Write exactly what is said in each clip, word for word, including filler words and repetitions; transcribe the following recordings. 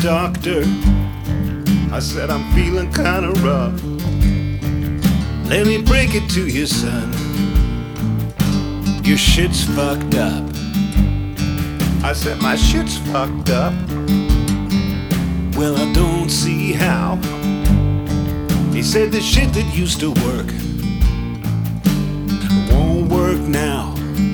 doctor. I said, I'm feeling kinda rough. Let me break it to you, son. Your shit's fucked up. I said, my shit's fucked up. Well, I don't see how. He said, the shit that used to work won't work now.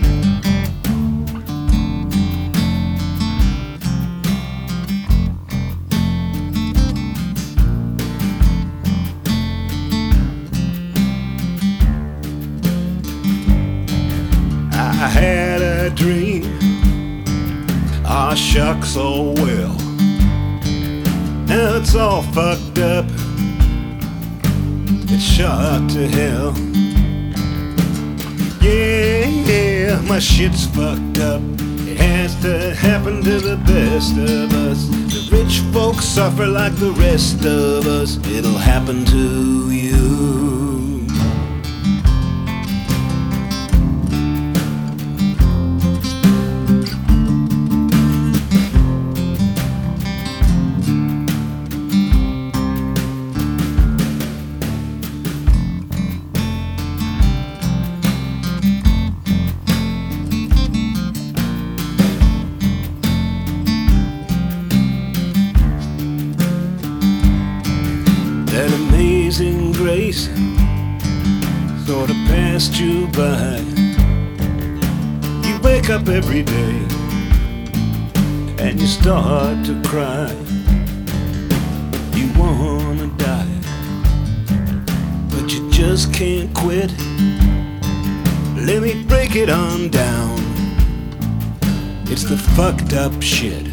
I had a dream, ah shucks, oh well. Now it's all fucked up, it's shot to hell. Yeah, yeah, my shit's fucked up. It has to happen to the best of us. The rich folks suffer like the rest of us. It'll happen to you. That amazing grace sort of passed you by. You wake up every day and you start to cry. You wanna die, but you just can't quit. Let me break it on down. It's the fucked up shit.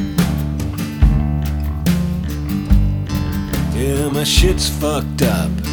Yeah, my shit's fucked up.